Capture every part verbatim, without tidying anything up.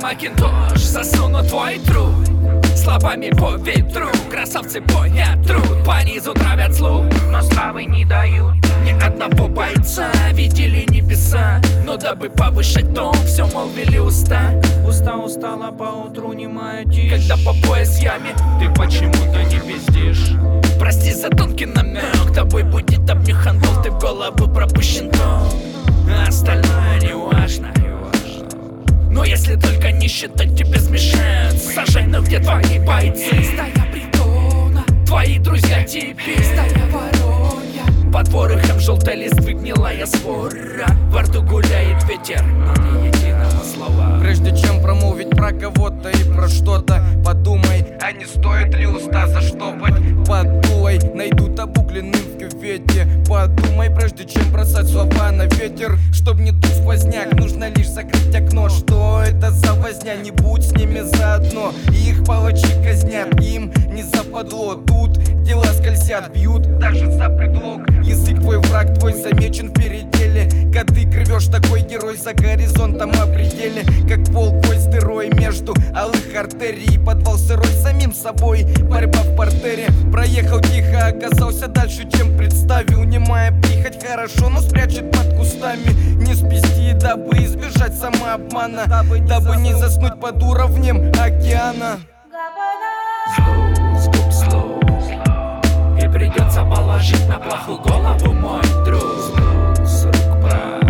Макинтош, засуну твой труд словами по ветру, красавцы понят труд, по низу травят слух, но славы не дают ни одного бойца. Видели небеса, но дабы повышать тон, все молвили уста. Уста устала поутру, немая тишь, когда по пояс яме ты почему-то не пиздишь. Прости за тонкий намек, тобой будет обнюхан был, ты в голову пропущен тон, а остальное не важно. Но если только не считать, тебе смешают. Сажай, но где твои бойцы? Стая притона, твои друзья теперь стая воронья. Под ворохом желтой листвы гнилая свора. Во рту гуляет ветер, но ни единого слова. Прежде чем промолвить про кого-то и про что-то, подумай, а не стоит ли уста заштопать? Подумай, найдут обугленным в кювете. Подумай, прежде чем бросать слова на ветер. Чтоб не дуть сквозняк, нужно лишь закрыть окно. Что это за возня? Не будь с ними заодно. Их палачи казнят, им не западло. Тут дела скользят, бьют даже за предлог. Язык твой враг, твой замечен в переделе. Коты крывешь, такой герой за горизонтом о пределе. Как волк твой стырой между алых артерий. Подвал сырой самим собой, борьба в партере. Проехал тихо, оказался дальше, чем представил. Немая прихоть хорошо, но спрячет под кустами. Не спести, дабы избежать самообмана, дабы, дабы не заснуть под уровнем океана. Слоу, слоу, и придется положить на плаху голову, мой друг. С рук прав,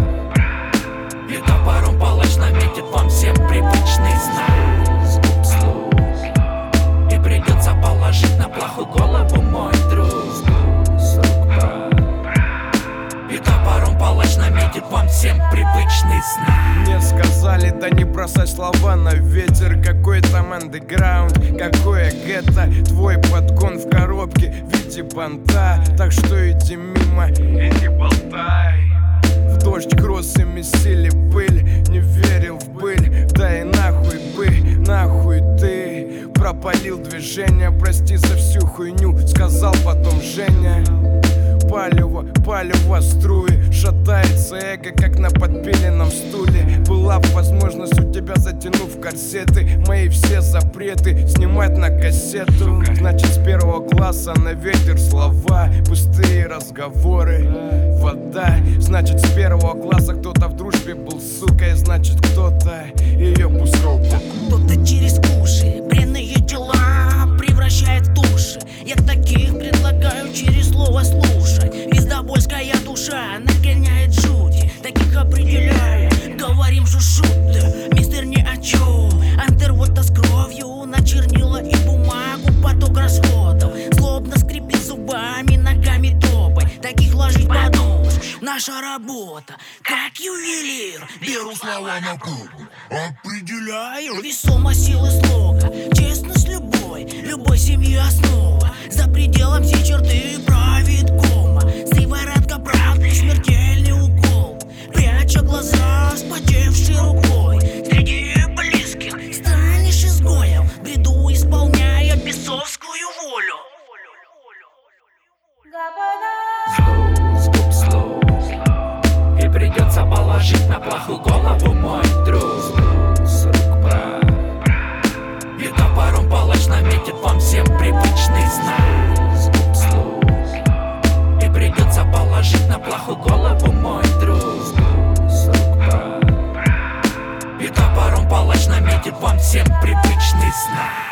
и топором палач наметит вам всем привычный знак. Слоу, и придется положить на плаху голову, мой друг. С рук прав, и топором палач наметит вам всем привычный знак. Мне сказали, да не бросай слова на ветер. Какой там андеграунд, какое гетто. Твой подгон в коробке в виде банта. Так что иди мимо и не болтай. В дождь грозы месили пыль, не верил в быль. Да и нахуй бы, нахуй ты. Пропалил движение, прости за всю хуйню, сказал потом Женя. Палево, палево струи, шатается эго, как на подпиленном стуле. Была возможность у тебя, затянув корсеты, мои все запреты снимать на кассету. Значит, с первого класса на ветер слова, пустые разговоры, вода. Значит, с первого класса кто-то в дружбе был сукой, значит, кто-то ее пускал. Кто-то через уши бренные дела превращает в души. Я таких предлагаю через слово слушать. Пиздобольская душа нагоняет жути, таких определяя, говорим шушуты. Мистер ни о чем, андервода с кровью на чернила и бумагу, поток расходов. Злобно скрипит зубами, ногами топай, таких ложить под нож. Наша работа, как ювелир, беру слова на кухню, определяю весомость силы слога. Честность любой, любой семьи основа. За пределом всей черты правит кома. Сыворотка правды, смертельный укол. Пряча глаза, спотевшей рукой. Среди близких станешь изгоем, в бреду исполняя бесовскую волю. Слоу, слоу, и придется положить на плаху голову, мой друг. С рук прав, и топором палач наметит вам всем привычный знак. Слоу, и придется положить на плаху голову, мой друг. С рук прав, и топором палач наметит вам всем привычный знак.